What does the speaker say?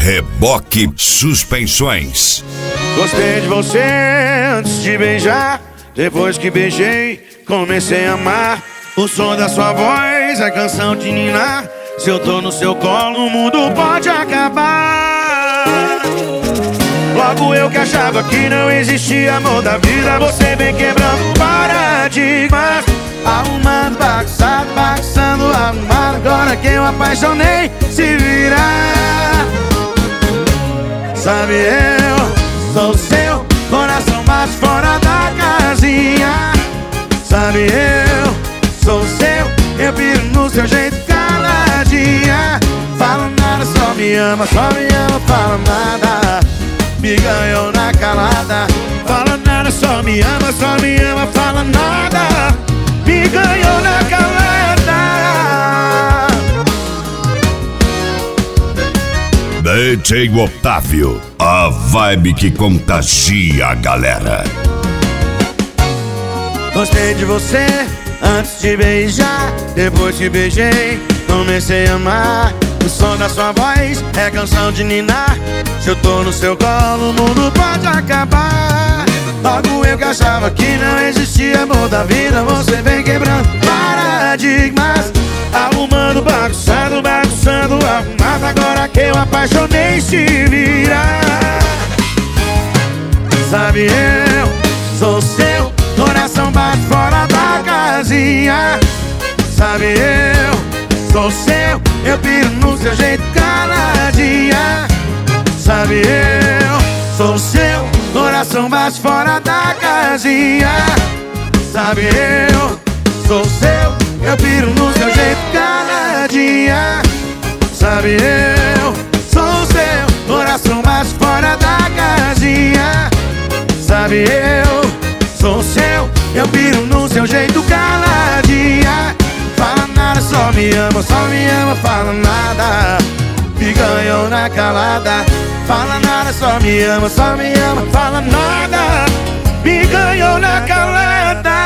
Reboque Suspensões. Gostei de você antes de beijar. Depois que beijei, comecei a amar. O som da sua voz é canção de ninar. Se eu tô no seu colo, o mundo pode acabar. Logo eu que achava que não existia amor da vida, você vem quebrando paradigmas. Arrumando, bagunçado, bagunçando, arrumado. Agora que eu apaixonei, se virar. Sabe, eu sou seu, coração bate fora da casinha. Sabe, eu sou seu, eu piro no seu jeito caladinha. Fala nada, só me ama, fala nada. Me ganhou na calada. Fala nada, só me ama, fala nada. Me ganhou na calada. DJ Otávio, a vibe que contagia a galera. Gostei de você antes de beijar. Depois que beijei, comecei a amar. O som da sua voz é canção de ninar. Se eu tô no seu colo, o mundo pode acabar. Logo eu que achava que não existia amor da vida, você vem quebrando paradigmas. Arrumando, bagunçando, bagunçando, arrumado. Agora que eu apaixonei, se virar. Sabe, eu sou seu, coração bate fora da casinha. Sabe, eu sou seu, eu piro no seu jeito caladinha. Sabe, eu sou seu, coração bate fora da casinha. Sabe, eu sou seu, eu piro no seu jeito caladinha. Sabe, eu sou seu, coração bate fora da casinha. Sabe, eu sou seu, eu piro no seu jeito caladinha. Fala nada, só me ama, fala nada. Me ganhou na calada. Fala nada, só me ama, fala nada. Me ganhou na calada.